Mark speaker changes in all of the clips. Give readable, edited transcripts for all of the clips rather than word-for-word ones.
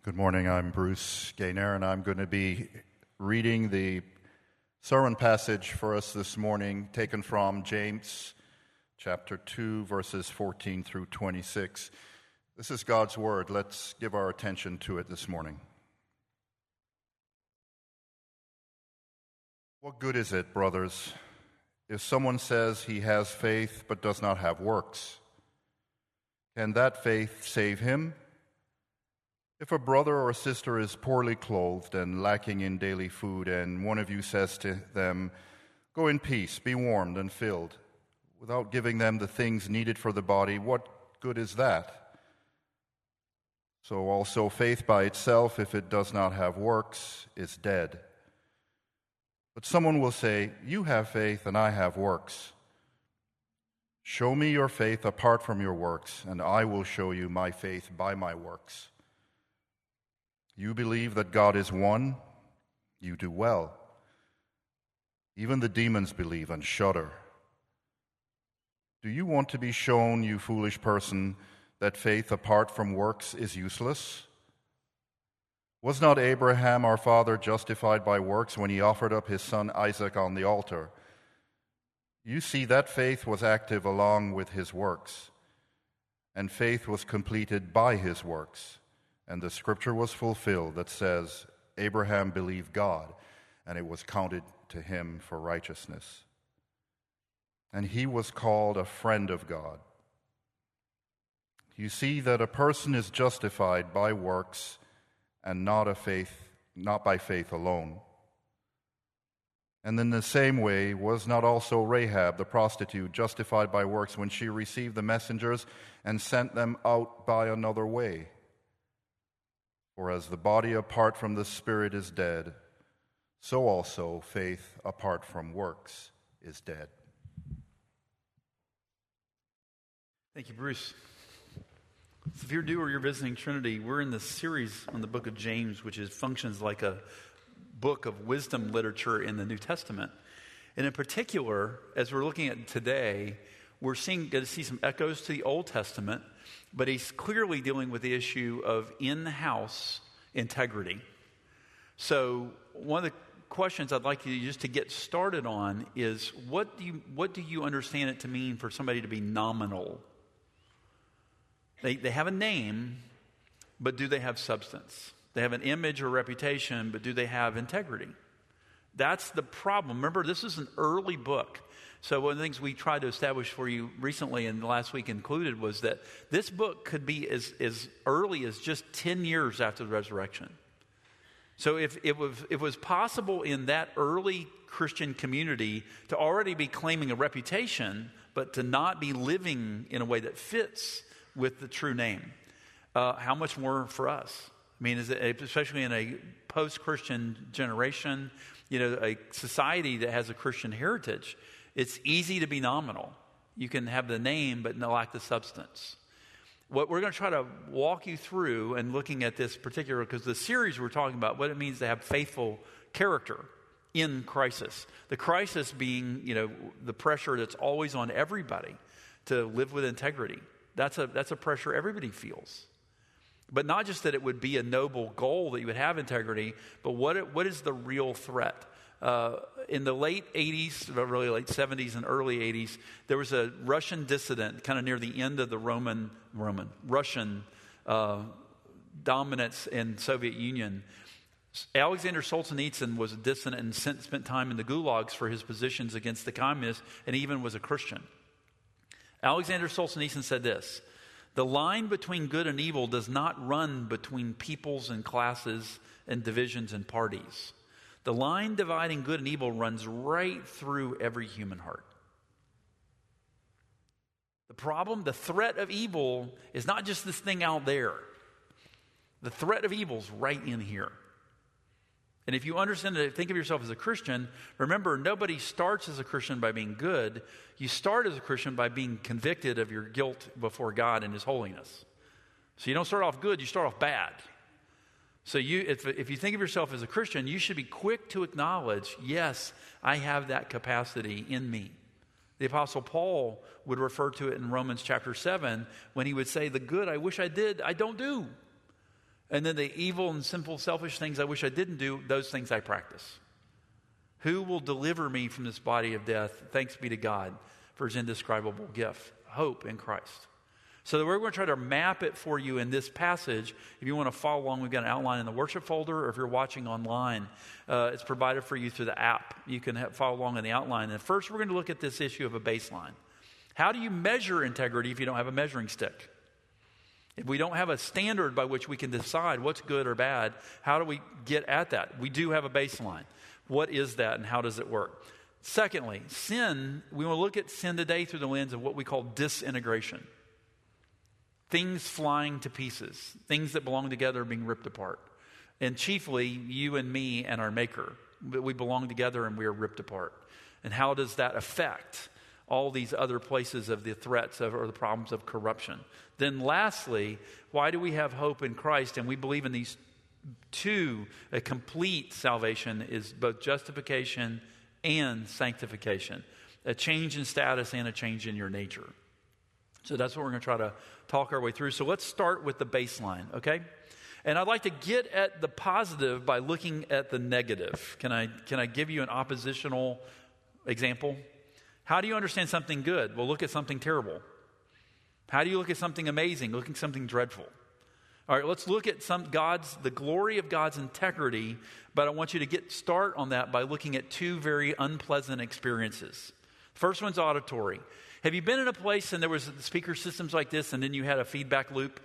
Speaker 1: Good morning, I'm Bruce Gaynor, and I'm going to be reading the sermon passage for us this morning, taken from James chapter 2, verses 14 through 26. This is God's word. Let's give our attention to it this morning. What good is it, brothers, if someone says he has faith but does not have works? Can that faith save him? If a brother or a sister is poorly clothed and lacking in daily food, and one of you says to them, "Go in peace, be warmed and filled," without giving them the things needed for the body, what good is that? So also faith by itself, if it does not have works, is dead. But someone will say, "You have faith and I have works. Show me your faith apart from your works, and I will show you my faith by my works. You believe that God is one? You do well. Even the demons believe and shudder. Do you want to be shown, you foolish person, that faith apart from works is useless? Was not Abraham our father justified by works when he offered up his son Isaac on the altar? You see that faith was active along with his works, and faith was completed by his works. And the scripture was fulfilled that says, Abraham believed God, and it was counted to him for righteousness. And he was called a friend of God. You see that a person is justified by works and not by faith alone. And in the same way, was not also Rahab the prostitute justified by works when she received the messengers and sent them out by another way? For as the body apart from the spirit is dead, so also faith apart from works is dead.
Speaker 2: Thank you, Bruce. So if you're new or you're visiting Trinity, we're in this series on the book of James, which functions like a book of wisdom literature in the New Testament. And in particular, as we're looking at today, we're going to see some echoes to the Old Testament, but he's clearly dealing with the issue of in-house integrity. So one of the questions I'd like you just to get started on is, what do you understand it to mean for somebody to be nominal? They have a name, but do they have substance? They have an image or reputation, but do they have integrity? That's the problem. Remember, this is an early book. So one of the things we tried to establish for you recently and last week included was that this book could be as early as just 10 years after the resurrection. So if it was possible in that early Christian community to already be claiming a reputation, but to not be living in a way that fits with the true name, how much more for us? I mean, especially in a post-Christian generation, a society that has a Christian heritage, it's easy to be nominal. You can have the name but lack the substance. What we're going to try to walk you through and looking at this particular, because the series we're talking about, what it means to have faithful character in crisis. The crisis being, the pressure that's always on everybody to live with integrity. That's a pressure everybody feels. But not just that it would be a noble goal that you would have integrity, but what is the real threat? In the late 80s, really late 70s and early 80s, there was a Russian dissident kind of near the end of the Russian dominance in Soviet Union. Alexander Solzhenitsyn was a dissident and spent time in the gulags for his positions against the communists, and even was a Christian. Alexander Solzhenitsyn said this: "The line between good and evil does not run between peoples and classes and divisions and parties. The line dividing good and evil runs right through every human heart." The problem, the threat of evil is not just this thing out there. The threat of evil is right in here. And if you understand it, think of yourself as a Christian, remember, nobody starts as a Christian by being good. You start as a Christian by being convicted of your guilt before God and His holiness. So you don't start off good, you start off bad. So if you think of yourself as a Christian, you should be quick to acknowledge, yes, I have that capacity in me. The Apostle Paul would refer to it in Romans chapter 7 when he would say, the good I wish I did, I don't do. And then the evil and sinful, selfish things I wish I didn't do, those things I practice. Who will deliver me from this body of death? Thanks be to God for his indescribable gift, hope in Christ. So we're going to try to map it for you in this passage. If you want to follow along, we've got an outline in the worship folder, or if you're watching online, it's provided for you through the app. You can follow along in the outline. And first, we're going to look at this issue of a baseline. How do you measure integrity if you don't have a measuring stick? If we don't have a standard by which we can decide what's good or bad, how do we get at that? We do have a baseline. What is that and how does it work? Secondly, sin, we want to look at sin today through the lens of what we call disintegration. Things flying to pieces, things that belong together being ripped apart. And chiefly, you and me and our Maker. We belong together and we are ripped apart. And how does that affect all these other places of the threats of, or the problems of corruption? Then lastly, why do we have hope in Christ? And we believe in these two. A complete salvation is both justification and sanctification. A change in status and a change in your nature. So that's what we're going to try to talk our way through. So let's start with the baseline, okay? And I'd like to get at the positive by looking at the negative. Can I give you an oppositional example? How do you understand something good? Well, look at something terrible. How do you look at something amazing? Look at something dreadful. All right, let's look at the glory of God's integrity, but I want you to start on that by looking at two very unpleasant experiences. First one's auditory. Have you been in a place and there was speaker systems like this and then you had a feedback loop?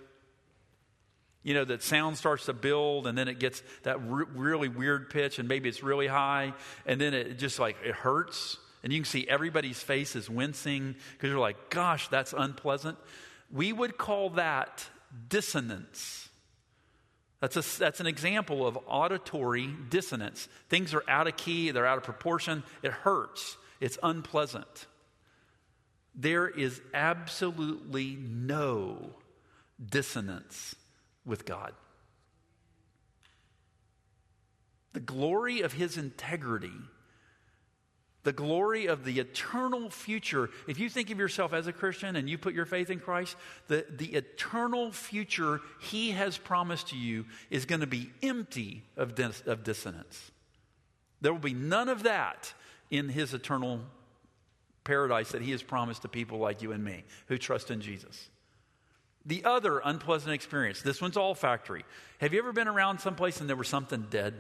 Speaker 2: You know, that sound starts to build and then it gets that really weird pitch and maybe it's really high and then it just like it hurts and you can see everybody's face is wincing because you're like, gosh, that's unpleasant. We would call that dissonance. That's an example of auditory dissonance. Things are out of key, they're out of proportion, it hurts, it's unpleasant. There is absolutely no dissonance with God. The glory of his integrity, the glory of the eternal future. If you think of yourself as a Christian and you put your faith in Christ, the eternal future he has promised to you is going to be empty of dissonance. There will be none of that in his eternal paradise that he has promised to people like you and me who trust in Jesus. The other unpleasant experience, this one's olfactory. Have you ever been around someplace and there was something dead?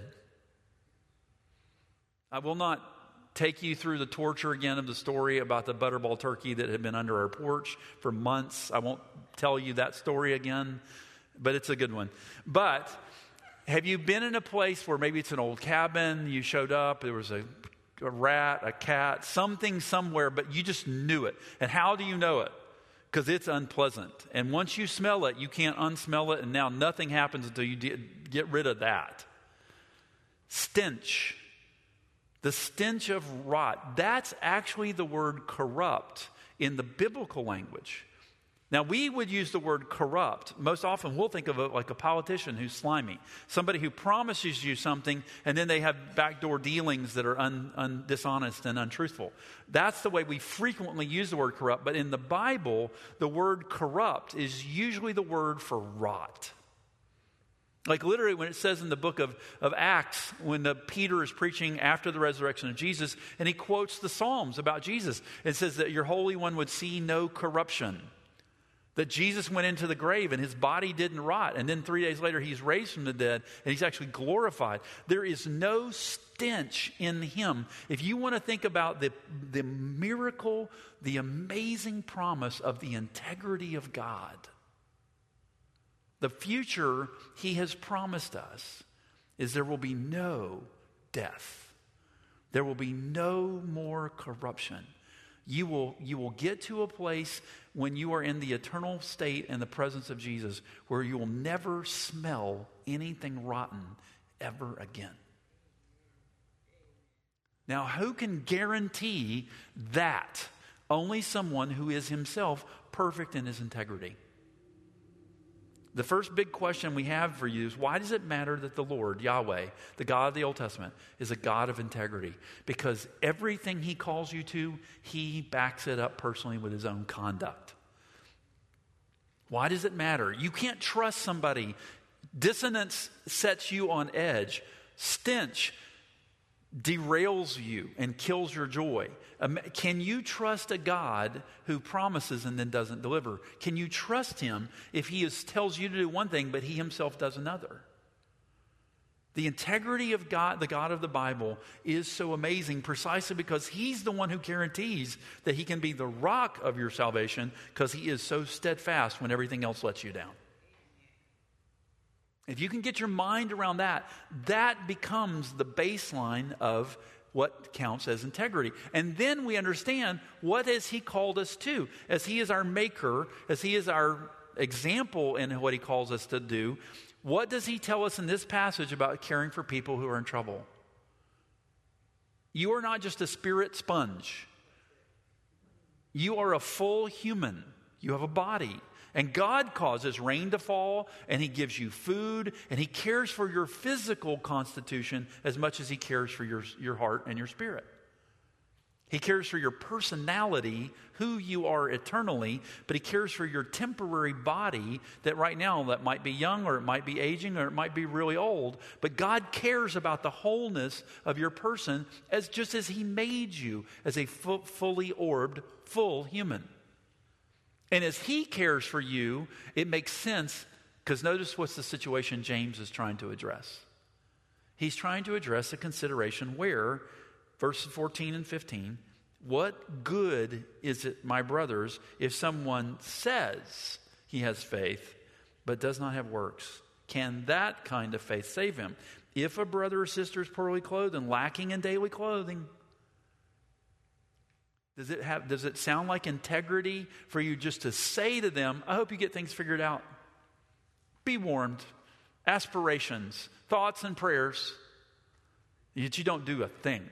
Speaker 2: I will not take you through the torture again of the story about the butterball turkey that had been under our porch for months. I won't tell you that story again, but it's a good one. But have you been in a place where maybe it's an old cabin, you showed up, there was a rat, a cat, something somewhere, but you just knew it. And how do you know it? Because it's unpleasant. And once you smell it, you can't unsmell it, and now nothing happens until you get rid of that. Stench. The stench of rot. That's actually the word corrupt in the biblical language. Now, we would use the word corrupt. Most often, we'll think of it like a politician who's slimy. Somebody who promises you something, and then they have backdoor dealings that are dishonest and untruthful. That's the way we frequently use the word corrupt. But in the Bible, the word corrupt is usually the word for rot. Like literally when it says in the book of Acts, when Peter is preaching after the resurrection of Jesus, and he quotes the Psalms about Jesus. It says that your Holy One would see no corruption. That Jesus went into the grave and his body didn't rot. And then 3 days later, he's raised from the dead and he's actually glorified. There is no stench in him. If you want to think about the miracle, the amazing promise of the integrity of God, the future he has promised us is there will be no death. There will be no more corruption. You will get to a place when you are in the eternal state in the presence of Jesus where you will never smell anything rotten ever again. Now, who can guarantee that? Only someone who is himself perfect in his integrity. The first big question we have for you is, why does it matter that the Lord, Yahweh, the God of the Old Testament, is a God of integrity? Because everything he calls you to, he backs it up personally with his own conduct. Why does it matter? You can't trust somebody Dissonance sets you on edge. Stench derails you and kills your joy. Can you trust a God who promises and then doesn't deliver? Can you trust him if he tells you to do one thing, but he himself does another? The integrity of God, the God of the Bible, is so amazing precisely because he's the one who guarantees that he can be the rock of your salvation because he is so steadfast when everything else lets you down. If you can get your mind around that, that becomes the baseline of what counts as integrity. And then we understand, what has he called us to? As he is our maker, as he is our example in what he calls us to do, what does he tell us in this passage about caring for people who are in trouble? You are not just a spirit sponge. You are a full human. You have a body. And God causes rain to fall, and he gives you food, and he cares for your physical constitution as much as he cares for your heart and your spirit. He cares for your personality, who you are eternally, but he cares for your temporary body that right now that might be young or it might be aging or it might be really old. But God cares about the wholeness of your person just as he made you as a fully orbed, full human. And as he cares for you, it makes sense because notice what's the situation James is trying to address. He's trying to address a consideration where verses 14 and 15, what good is it, my brothers, if someone says he has faith but does not have works? Can that kind of faith save him? If a brother or sister is poorly clothed and lacking in daily clothing, does it sound like integrity for you just to say to them, I hope you get things figured out? Be warned. Aspirations, thoughts and prayers, yet you don't do a thing.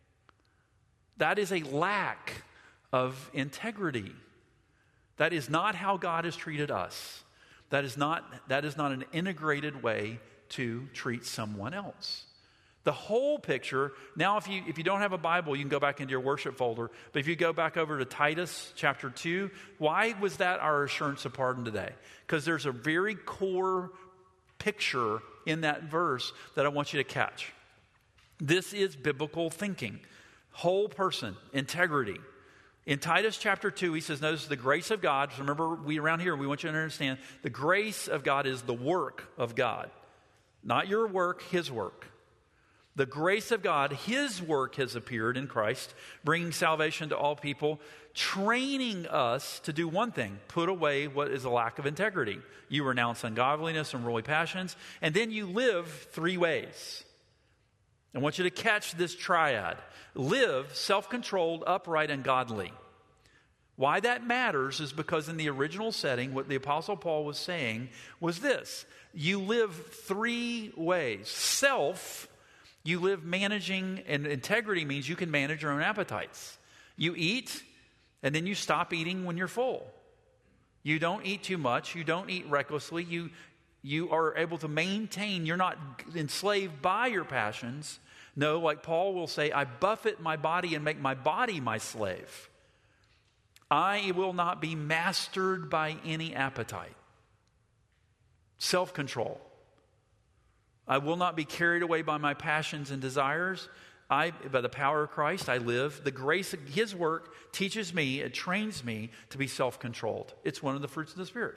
Speaker 2: That is a lack of integrity. That is not how God has treated us. That is not an integrated way to treat someone else. The whole picture, now if you don't have a Bible, you can go back into your worship folder. But if you go back over to Titus chapter 2, why was that our assurance of pardon today? Because there's a very core picture in that verse that I want you to catch. This is biblical thinking. Whole person, integrity. In Titus chapter 2, he says, notice the grace of God. Remember, around here, we want you to understand the grace of God is the work of God. Not your work, his work. The grace of God, his work has appeared in Christ, bringing salvation to all people, training us to do one thing, put away what is a lack of integrity. You renounce ungodliness and worldly passions, and then you live three ways. I want you to catch this triad. Live self-controlled, upright, and godly. Why that matters is because in the original setting, what the Apostle Paul was saying was this. You live three ways. Self, you live managing, and integrity means you can manage your own appetites. You eat, and then you stop eating when you're full. You don't eat too much. You don't eat recklessly. You are able to maintain. You're not enslaved by your passions. No, like Paul will say, I buffet my body and make my body my slave. I will not be mastered by any appetite. Self-control. I will not be carried away by my passions and desires. By the power of Christ, I live. The grace of his work teaches me, it trains me to be self-controlled. It's one of the fruits of the Spirit.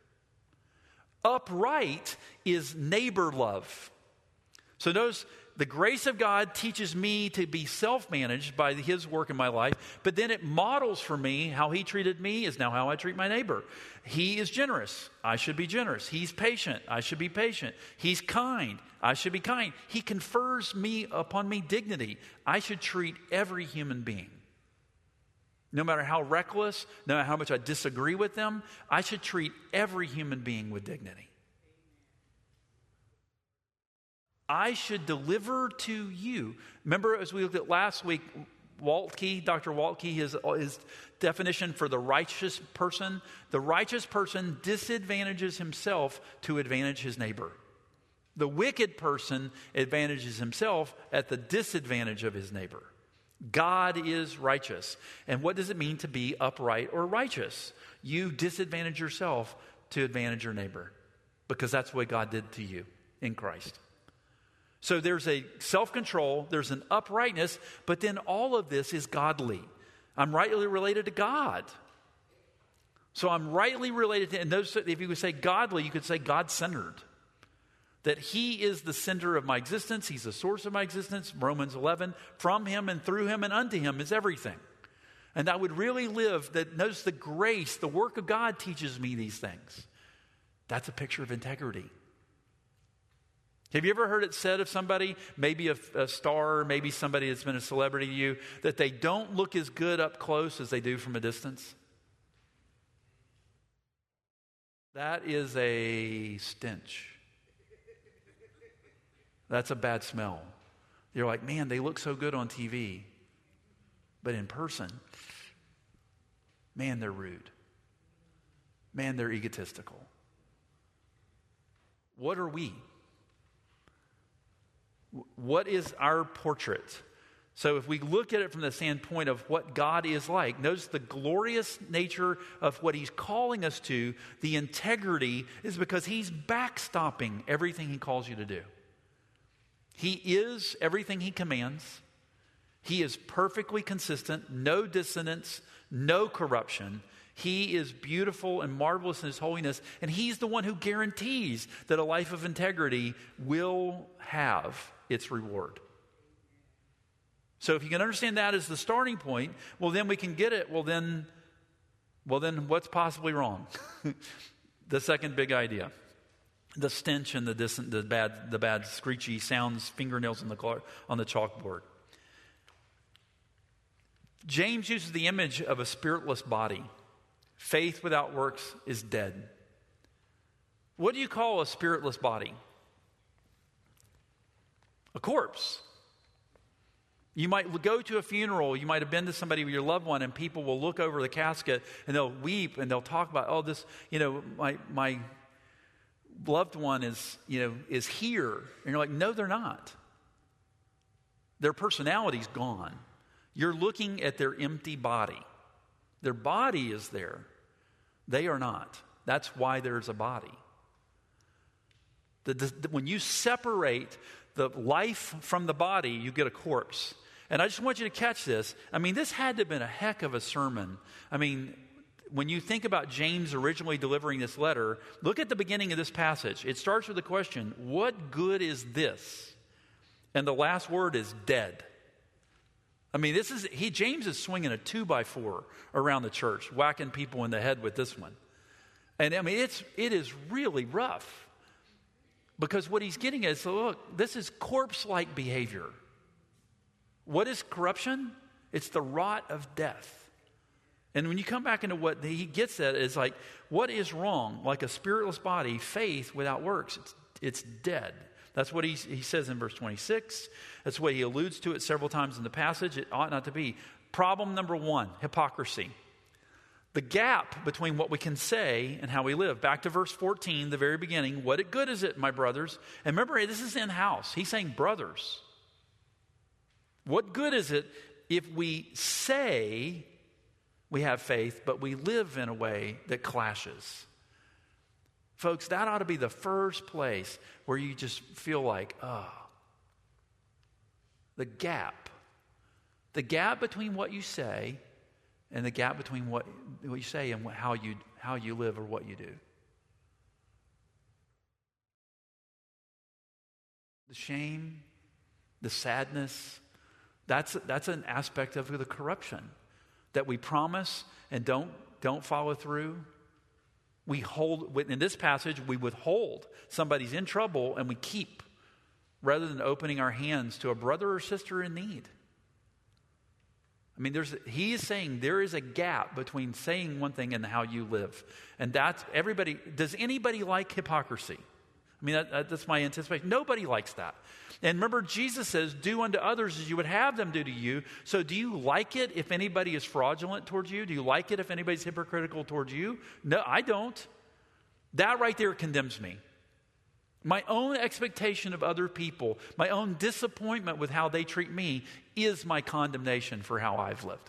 Speaker 2: Upright is neighbor love. So notice, the grace of God teaches me to be self-managed by his work in my life, but then it models for me how he treated me is now how I treat my neighbor. He is generous. I should be generous. He's patient. I should be patient. He's kind. I should be kind. He confers upon me dignity. I should treat every human being. No matter how reckless, no matter how much I disagree with them, I should treat every human being with dignity. I should deliver to you. Remember, as we looked at last week, Dr. Waltke, his definition for the righteous person disadvantages himself to advantage his neighbor. The wicked person advantages himself at the disadvantage of his neighbor. God is righteous. And what does it mean to be upright or righteous? You disadvantage yourself to advantage your neighbor. because that's what God did to you in Christ. So there's a self-control, there's an uprightness, but then all of this is godly. I'm rightly related to God. So I'm rightly related to, and those, if you would say godly, you could say God-centered. That He is the center of my existence. He's the source of my existence. Romans 11, from Him and through Him and unto Him is everything. And I would really live that, notice the grace, the work of God teaches me these things. That's a picture of integrity. Have you ever heard it said of somebody, maybe a star, maybe somebody that's been a celebrity to you, that they don't look as good up close as they do from a distance? That is a stench. That's a bad smell. You're like, man, they look so good on TV. But in person, man, they're rude. Man, they're egotistical. What are we? What is our portrait? So if we look at it from the standpoint of what God is like, notice the glorious nature of what He's calling us to, the integrity is because He's backstopping everything He calls you to do. He is everything He commands. He is perfectly consistent, no dissonance, no corruption. He is beautiful and marvelous in His holiness, and He's the one who guarantees that a life of integrity will have its reward. So if you can understand that as the starting point, well, then we can get it. Well, then what's possibly wrong? The second big idea. The stench and the bad screechy sounds, fingernails on the chalkboard. James uses the image of a spiritless body. Faith without works is dead. What do you call a spiritless body? A corpse. You might go to a funeral, you might have been to somebody with your loved one, and people will look over the casket and they'll weep and they'll talk about, oh, this, my loved one is here. And you're like, no, they're not. Their personality's gone. You're looking at their empty body. Their body is there. They are not. That's why there's a body. When you separate the life from the body, you get a corpse. And I just want you to catch this. I mean, this had to have been a heck of a sermon. I mean, when you think about James originally delivering this letter, look at the beginning of this passage. It starts with the question, what good is this? And the last word is dead. I mean, James is swinging a 2x4 around the church, whacking people in the head with this one. And I mean, it is really rough. Because what he's getting at is, look, this is corpse-like behavior. What is corruption? It's the rot of death. And when you come back into what he gets at, is like, what is wrong? Like a spiritless body, faith without works, it's dead. That's what he says in verse 26. That's what he alludes to it several times in the passage. It ought not to be. Problem number one, hypocrisy. The gap between what we can say and how we live. Back to verse 14, the very beginning. What good is it, my brothers? And remember, this is in-house. He's saying brothers. What good is it if we say we have faith, but we live in a way that clashes? Folks, that ought to be the first place where you just feel like, the gap between what you say and the gap between what you say and how you live or what you do. The shame, the sadness, that's an aspect of the corruption that we promise and don't follow through. We hold, in this passage, we withhold. Somebody's in trouble and we keep, rather than opening our hands to a brother or sister in need. I mean, he is saying there is a gap between saying one thing and how you live. And that's everybody. Does anybody like hypocrisy? I mean, that's my anticipation. Nobody likes that. And remember, Jesus says, do unto others as you would have them do to you. So do you like it if anybody is fraudulent towards you? Do you like it if anybody's hypocritical towards you? No, I don't. That right there condemns me. My own expectation of other people, my own disappointment with how they treat me is my condemnation for how I've lived.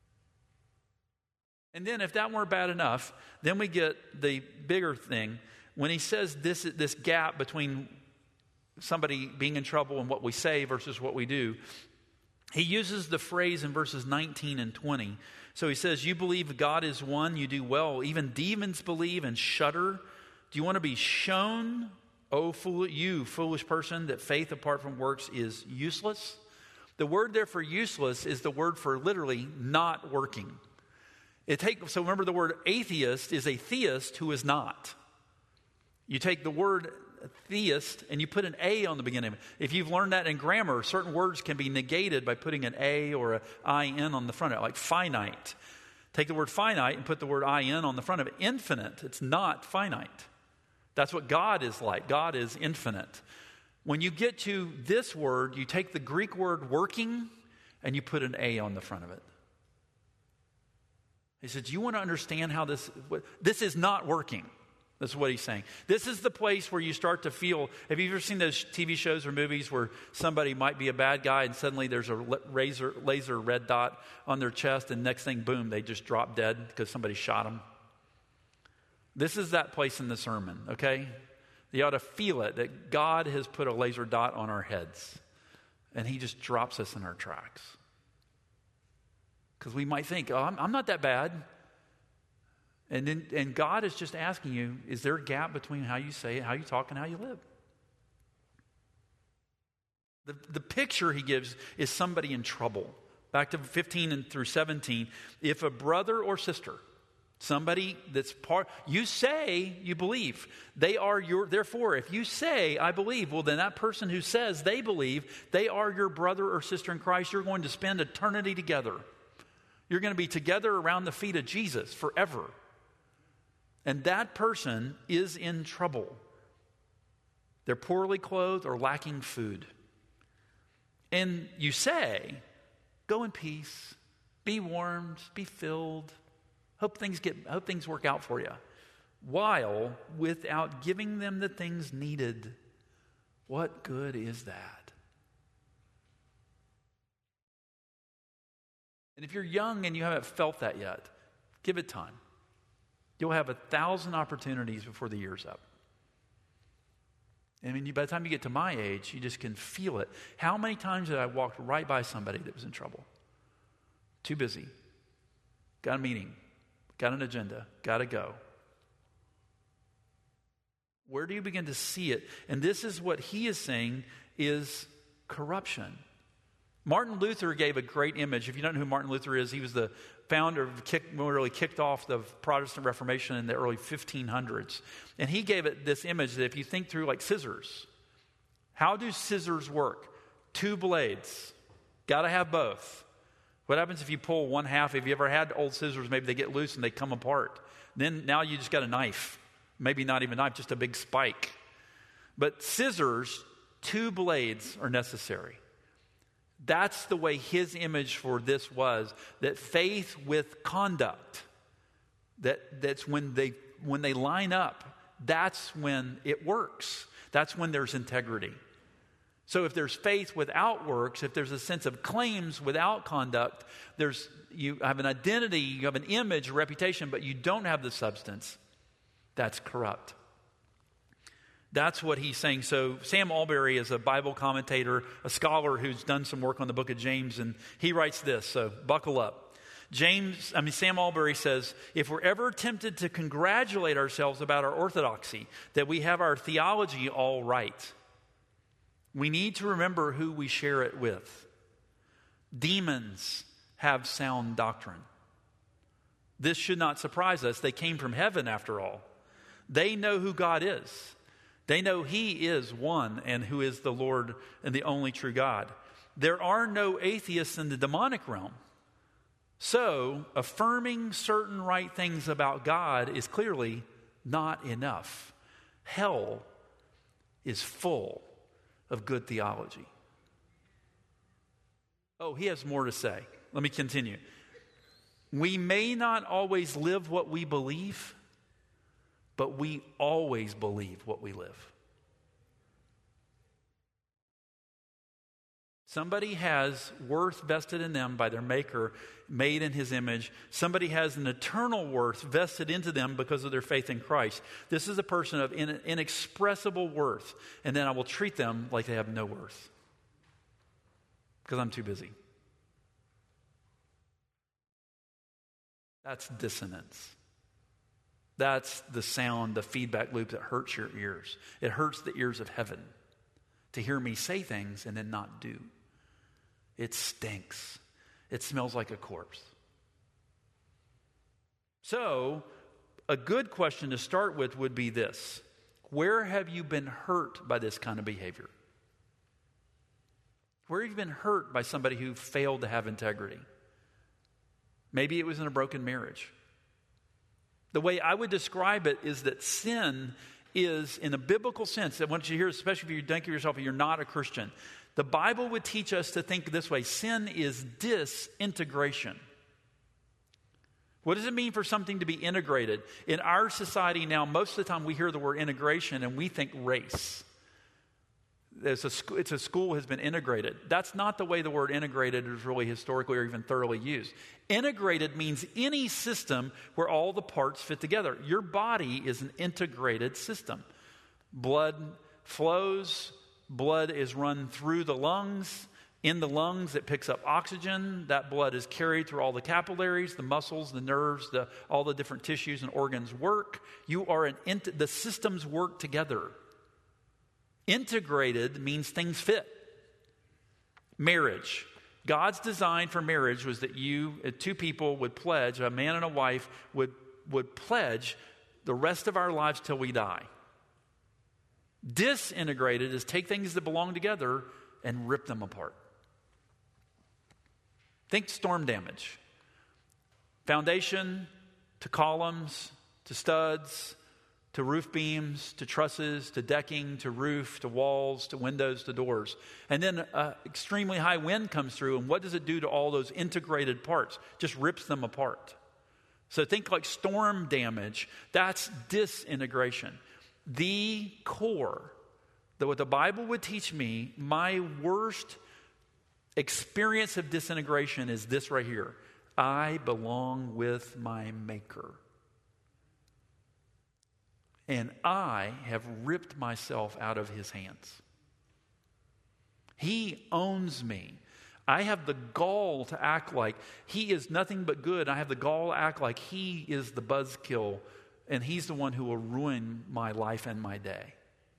Speaker 2: And then if that weren't bad enough, then we get the bigger thing. when he says this gap between somebody being in trouble and what we say versus what we do, he uses the phrase in verses 19 and 20. So he says, you believe God is one, you do well. Even demons believe and shudder. Do you want to be shown, you foolish person, that faith apart from works is useless? The word there for useless is the word for literally not working. So remember, the word atheist is a theist who is not. You take the word theist and you put an A on the beginning of it. If you've learned that in grammar, certain words can be negated by putting an A or an IN on the front of it, like finite. Take the word finite and put the word IN on the front of it. Infinite, it's not finite. That's what God is like. God is infinite. When you get to this word, you take the Greek word working and you put an A on the front of it. He said, do you want to understand how this is not working? That's what he's saying. This is the place where you start to feel, have you ever seen those TV shows or movies where somebody might be a bad guy and suddenly there's a laser red dot on their chest and next thing, boom, they just drop dead because somebody shot them? This is that place in the sermon, okay? You ought to feel it, that God has put a laser dot on our heads and he just drops us in our tracks. Because we might think, oh, I'm not that bad. And God is just asking you, is there a gap between how you say it, how you talk, and how you live? The picture he gives is somebody in trouble. Back to 15 and through 17. If a brother or sister, somebody that's you say you believe, therefore, if you say, I believe, well, then that person who says they believe, they are your brother or sister in Christ. You're going to spend eternity together. You're going to be together around the feet of Jesus forever. And that person is in trouble. They're poorly clothed or lacking food. And you say, go in peace, be warmed, be filled, hope things work out for you. While without giving them the things needed, what good is that? And if you're young and you haven't felt that yet, give it time. You'll have 1,000 opportunities before the year's up. I mean, by the time you get to my age, you just can feel it. How many times did I walk right by somebody that was in trouble? Too busy. Got a meeting. Got an agenda. Got to go. Where do you begin to see it? And this is what he is saying is corruption. Martin Luther gave a great image. If you don't know who Martin Luther is, he was the founder really kicked off the Protestant Reformation in the early 1500s. And he gave it this image that if you think through like scissors, how do scissors work? 2 blades. Got to have both. What happens if you pull one half? Have you ever had old scissors? Maybe they get loose and they come apart. Then now you just got a knife. Maybe not even a knife, just a big spike. But scissors, 2 blades are necessary. That's the way his image for this was, that faith with conduct, that's when they line up, that's when it works. That's when there's integrity. So if there's faith without works, if there's a sense of claims without conduct, you have an identity, you have an image, a reputation, but you don't have the substance, that's corrupt. That's what he's saying. So Sam Allberry is a Bible commentator, a scholar who's done some work on the book of James, and he writes this, so buckle up. Sam Allberry says, if we're ever tempted to congratulate ourselves about our orthodoxy, that we have our theology all right, we need to remember who we share it with. Demons have sound doctrine. This should not surprise us. They came from heaven after all. They know who God is. They know he is one and who is the Lord and the only true God. There are no atheists in the demonic realm. So, affirming certain right things about God is clearly not enough. Hell is full of good theology. Oh, he has more to say. Let me continue. We may not always live what we believe, but we always believe what we live. Somebody has worth vested in them by their Maker, made in His image. Somebody has an eternal worth vested into them because of their faith in Christ. This is a person of inexpressible worth. And then I will treat them like they have no worth because I'm too busy. That's dissonance. That's the sound, the feedback loop that hurts your ears. It hurts the ears of heaven to hear me say things and then not do. It stinks. It smells like a corpse. So, a good question to start with would be this. Where have you been hurt by this kind of behavior? Where have you been hurt by somebody who failed to have integrity? Maybe it was in a broken marriage. The way I would describe it is that sin is, in a biblical sense, I want you to hear, especially if you think of yourself and you're not a Christian, the Bible would teach us to think this way. Sin is disintegration. What does it mean for something to be integrated? In our society now, most of the time we hear the word integration and we think race. It's a school has been integrated. That's not the way the word integrated is really historically or even thoroughly used. Integrated means any system where all the parts fit together. Your body is an integrated system. Blood flows. Blood is run through the lungs. In the lungs, it picks up oxygen. That blood is carried through all the capillaries, the muscles, the nerves, all the different tissues and organs work. The systems work together. Integrated means things fit. Marriage. God's design for marriage was that two people would pledge, a man and a wife would pledge the rest of our lives till we die. Disintegrated is take things that belong together and rip them apart. Think storm damage. Foundation to columns to studs to roof beams, to trusses, to decking, to roof, to walls, to windows, to doors. And then extremely high wind comes through, and what does it do to all those integrated parts? Just rips them apart. So think like storm damage. That's disintegration. The core, that what the Bible would teach me, my worst experience of disintegration is this right here. I belong with my Maker. And I have ripped myself out of His hands. He owns me. I have the gall to act like He is nothing but good. I have the gall to act like He is the buzzkill, and He's the one who will ruin my life and my day.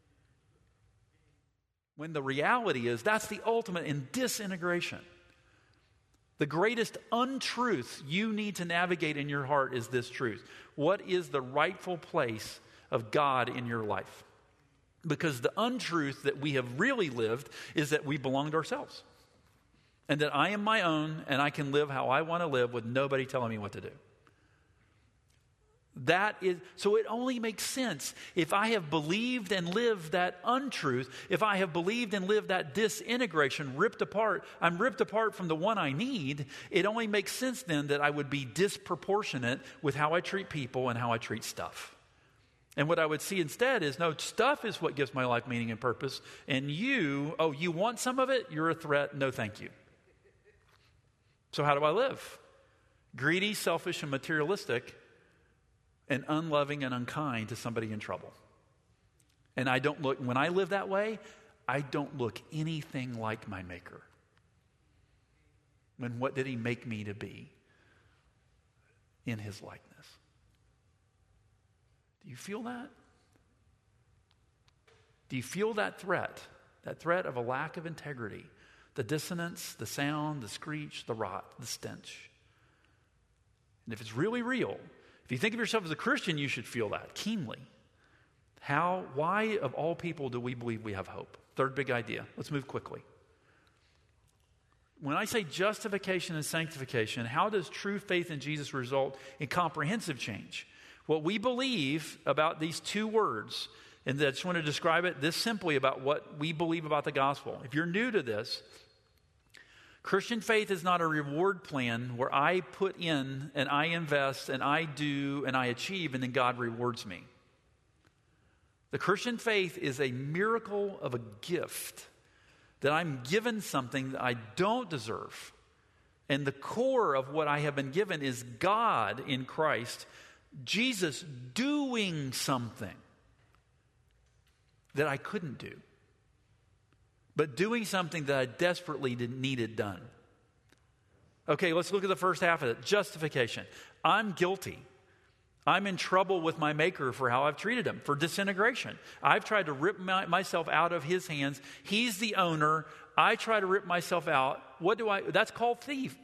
Speaker 2: When the reality is that's the ultimate in disintegration. The greatest untruth you need to navigate in your heart is this truth. What is the rightful place of God in your life? Because the untruth that we have really lived is that we belong to ourselves. And that I am my own and I can live how I want to live with nobody telling me what to do. So it only makes sense if I have believed and lived that untruth, if I have believed and lived that disintegration, ripped apart, I'm ripped apart from the one I need, it only makes sense then that I would be disproportionate with how I treat people and how I treat stuff. And what I would see instead is, no, stuff is what gives my life meaning and purpose. And you want some of it? You're a threat. No, thank you. So how do I live? Greedy, selfish, and materialistic, and unloving and unkind to somebody in trouble. And when I live that way, I don't look anything like my Maker. When what did He make me to be? In His likeness. Do you feel that? Do you feel that threat? That threat of a lack of integrity, the dissonance, the sound, the screech, the rot, the stench. And if it's really real, if you think of yourself as a Christian, you should feel that keenly. Why of all people do we believe we have hope? Third big idea. Let's move quickly. When I say justification and sanctification, how does true faith in Jesus result in comprehensive change? What we believe about these two words, and I just want to describe it this simply about what we believe about the gospel. If you're new to this, Christian faith is not a reward plan where I put in and I invest and I do and I achieve and then God rewards me. The Christian faith is a miracle of a gift that I'm given something that I don't deserve. And the core of what I have been given is God in Christ, Jesus doing something that I couldn't do, but doing something that I desperately needed done. Okay, let's look at the first half of it. Justification. I'm guilty. I'm in trouble with my Maker for how I've treated him, for disintegration. I've tried to rip myself out of his hands. He's the owner. I try to rip myself out. That's called thief.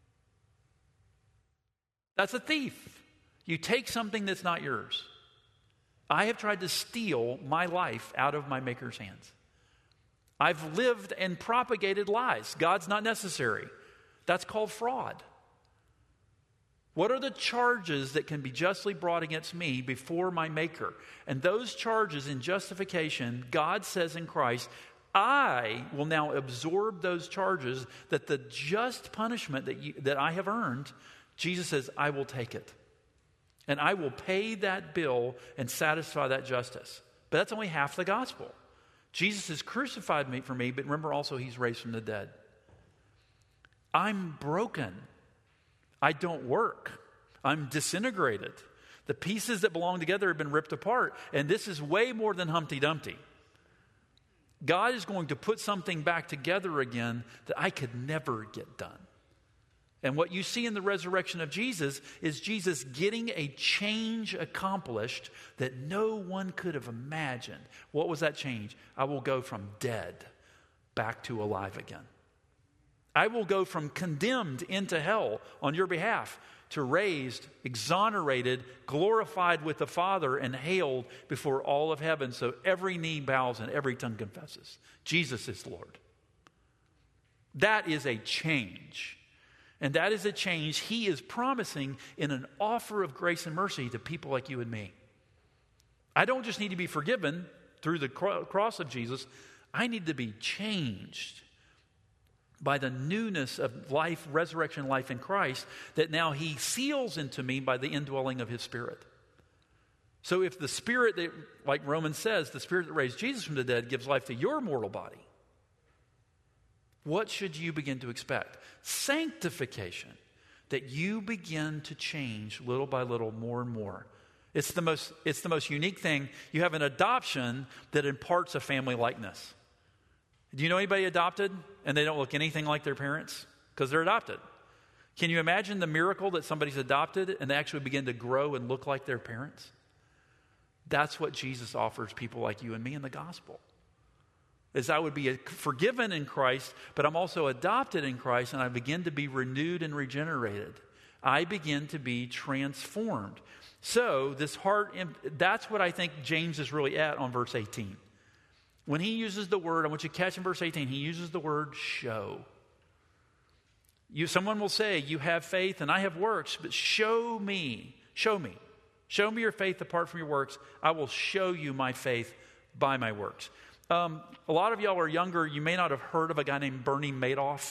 Speaker 2: That's a thief. You take something that's not yours. I have tried to steal my life out of my Maker's hands. I've lived and propagated lies. God's not necessary. That's called fraud. What are the charges that can be justly brought against me before my Maker? And those charges in justification, God says in Christ, I will now absorb those charges, that the just punishment that I have earned, Jesus says, I will take it. And I will pay that bill and satisfy that justice. But that's only half the gospel. Jesus has crucified for me, but remember also he's raised from the dead. I'm broken. I don't work. I'm disintegrated. The pieces that belong together have been ripped apart. And this is way more than Humpty Dumpty. God is going to put something back together again that I could never get done. And what you see in the resurrection of Jesus is Jesus getting a change accomplished that no one could have imagined. What was that change? I will go from dead back to alive again. I will go from condemned into hell on your behalf to raised, exonerated, glorified with the Father, and hailed before all of heaven, so every knee bows and every tongue confesses Jesus is Lord. That is a change. And that is a change he is promising in an offer of grace and mercy to people like you and me. I don't just need to be forgiven through the cross of Jesus. I need to be changed by the newness of life, resurrection life in Christ, that now he seals into me by the indwelling of his Spirit. So if the Spirit that, like Romans says, the Spirit that raised Jesus from the dead gives life to your mortal body, what should you begin to expect? Sanctification, that you begin to change little by little, more and more. It's the most unique thing. You have an adoption that imparts a family likeness. Do you know anybody adopted and they don't look anything like their parents? Because they're adopted. Can you imagine the miracle that somebody's adopted and they actually begin to grow and look like their parents? That's what Jesus offers people like you and me in the gospel. Is I would be forgiven in Christ, but I'm also adopted in Christ, and I begin to be renewed and regenerated. I begin to be transformed. So this heart, that's what I think James is really at on verse 18. When he uses the word, I want you to catch in verse 18, he uses the word show. Someone will say, you have faith and I have works, but show me. Show me your faith apart from your works. I will show you my faith by my works. A lot of y'all are younger. You may not have heard of a guy named Bernie Madoff.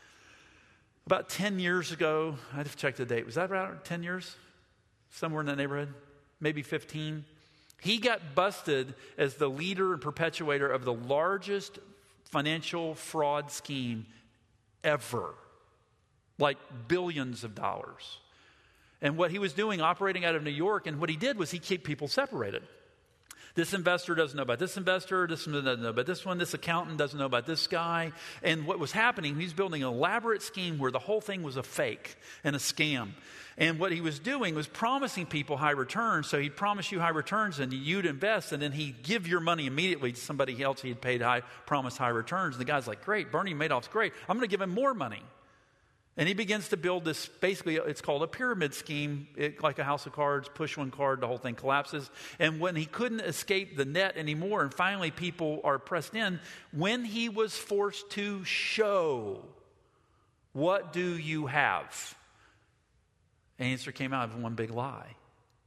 Speaker 2: About 10 years ago, I have to check the date. Was that about 10 years? Somewhere in that neighborhood? Maybe 15? He got busted as the leader and perpetuator of the largest financial fraud scheme ever. Like billions of dollars. And what he was doing, operating out of New York, and what he did was he kept people separated. This investor doesn't know about this investor, this one doesn't know about this one, this accountant doesn't know about this guy. And what was happening, he's building an elaborate scheme where the whole thing was a fake and a scam. And what he was doing was promising people high returns. So he'd promise you high returns and you'd invest, and then he'd give your money immediately to somebody else he had paid promised high returns. And the guy's like, great, Bernie Madoff's great. I'm going to give him more money. And he begins to build this, basically it's called a pyramid scheme, like a house of cards, push one card, the whole thing collapses. And when he couldn't escape the net anymore, and finally people are pressed in, when he was forced to show, what do you have? The answer came out of one big lie.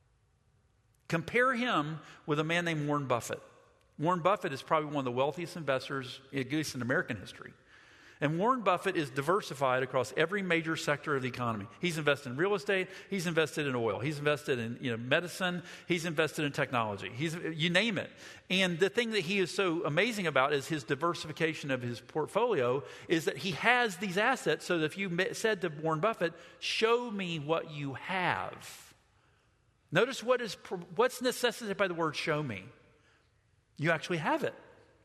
Speaker 2: Compare him with a man named Warren Buffett. Warren Buffett is probably one of the wealthiest investors, at least in American history. And Warren Buffett is diversified across every major sector of the economy. He's invested in real estate. He's invested in oil. He's invested in medicine. He's invested in technology. You name it. And the thing that he is so amazing about is his diversification of his portfolio is that he has these assets so that if you said to Warren Buffett, show me what you have. Notice what's necessitated by the word show me. You actually have it.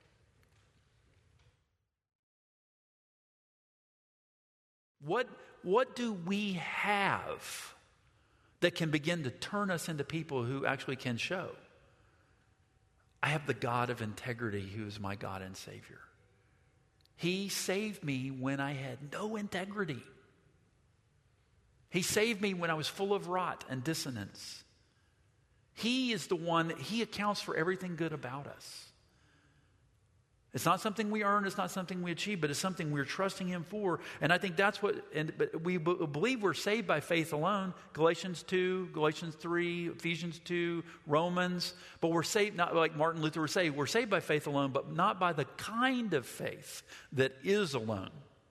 Speaker 2: What do we have that can begin to turn us into people who actually can show? I have the God of integrity who is my God and Savior. He saved me when I had no integrity. He saved me when I was full of rot and dissonance. He is the one, He accounts for everything good about us. It's not something we earn, it's not something we achieve, but it's something we're trusting Him for. And I think that's but we believe we're saved by faith alone. Galatians 2, Galatians 3, Ephesians 2, Romans. But we're saved, not like Martin Luther would say, we're saved by faith alone, but not by the kind of faith that is alone.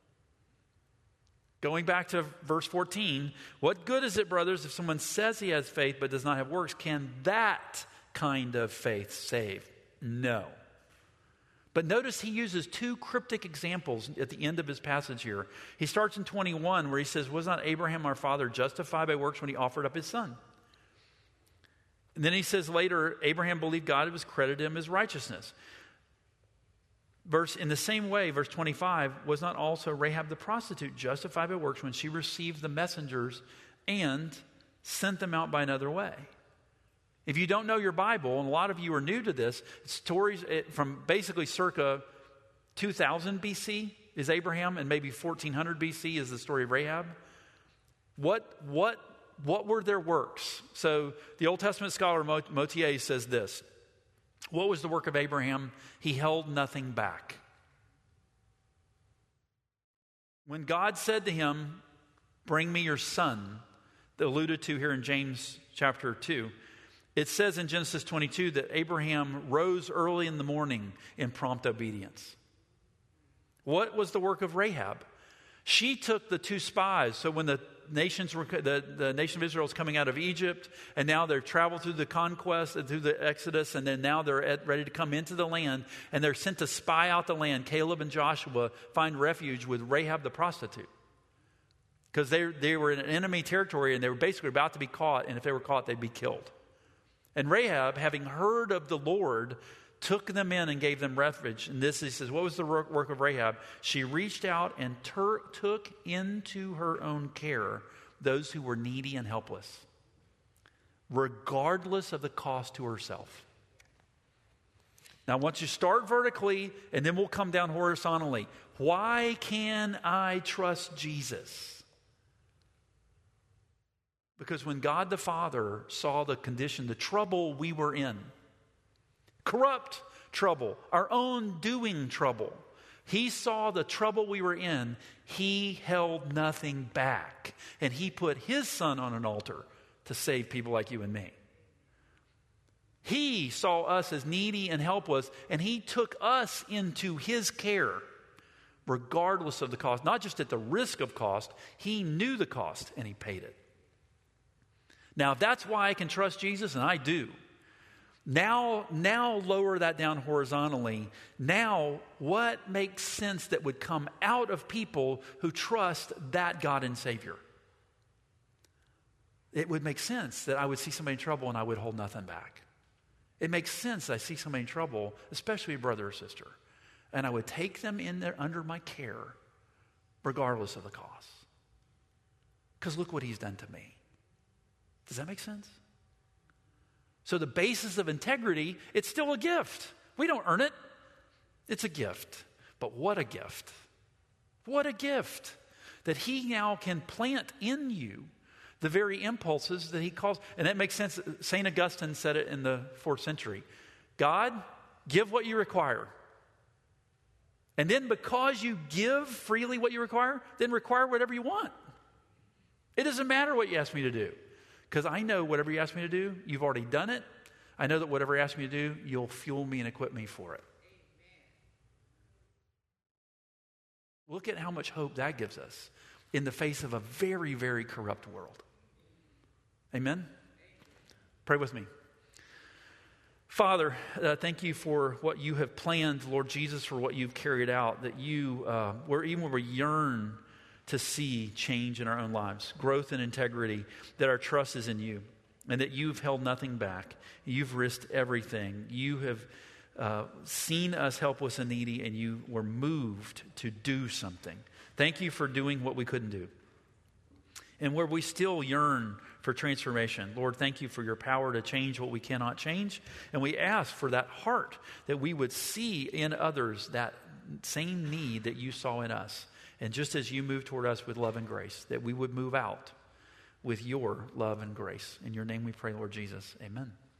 Speaker 2: Going back to verse 14, what good is it, brothers, if someone says he has faith but does not have works? Can that kind of faith save? No. But notice he uses two cryptic examples at the end of his passage here. He starts in 21 where he says, was not Abraham our father justified by works when he offered up his son? And then he says later, Abraham believed God, it was credited him as righteousness. In the same way, verse 25, was not also Rahab the prostitute justified by works when she received the messengers and sent them out by another way? If you don't know your Bible, and a lot of you are new to this, stories from basically circa 2000 BC is Abraham, and maybe 1400 BC is the story of Rahab. What were their works? So the Old Testament scholar Motier says this. What was the work of Abraham? He held nothing back. When God said to him, bring me your son, alluded to here in James chapter 2, it says in Genesis 22 that Abraham rose early in the morning in prompt obedience. What was the work of Rahab? She took the two spies. So when the nation of Israel is coming out of Egypt, and now they're traveled through the conquest and through the Exodus, and then now they're ready to come into the land, and they're sent to spy out the land. Caleb and Joshua find refuge with Rahab the prostitute. Because they were in an enemy territory, and they were basically about to be caught, and if they were caught, they'd be killed. And Rahab, having heard of the Lord, took them in and gave them refuge. And this, he says, what was the work of Rahab? She reached out and took into her own care those who were needy and helpless, regardless of the cost to herself. Now, once you start vertically, and then we'll come down horizontally. Why can I trust Jesus? Because when God the Father saw the condition, the trouble we were in, corrupt trouble, our own doing trouble, He saw the trouble we were in, He held nothing back. And He put His Son on an altar to save people like you and me. He saw us as needy and helpless, and He took us into His care, regardless of the cost. Not just at the risk of cost, He knew the cost, and He paid it. Now, if that's why I can trust Jesus, and I do, now lower that down horizontally. Now, what makes sense that would come out of people who trust that God and Savior? It would make sense that I would see somebody in trouble and I would hold nothing back. It makes sense that I see somebody in trouble, especially a brother or sister, and I would take them in there under my care, regardless of the cost. Because look what He's done to me. Does that make sense? So the basis of integrity, it's still a gift. We don't earn it. It's a gift. But what a gift. What a gift that He now can plant in you the very impulses that He calls. And that makes sense. St. Augustine said it in the 4th century. God, give what you require. And then because you give freely what you require, then require whatever you want. It doesn't matter what you ask me to do. Because I know whatever you ask me to do, you've already done it. I know that whatever you ask me to do, you'll fuel me and equip me for it. Look at how much hope that gives us in the face of a very, very corrupt world. Amen? Pray with me. Father, thank you for what you have planned, Lord Jesus, for what you've carried out, that you, even when we yearn to see change in our own lives, growth and integrity, that our trust is in you, and that you've held nothing back. You've risked everything. You have seen us helpless and needy, and you were moved to do something. Thank you for doing what we couldn't do. And where we still yearn for transformation, Lord, thank you for your power to change what we cannot change. And we ask for that heart, that we would see in others that same need that you saw in us. And just as you move toward us with love and grace, that we would move out with your love and grace. In your name we pray, Lord Jesus. Amen.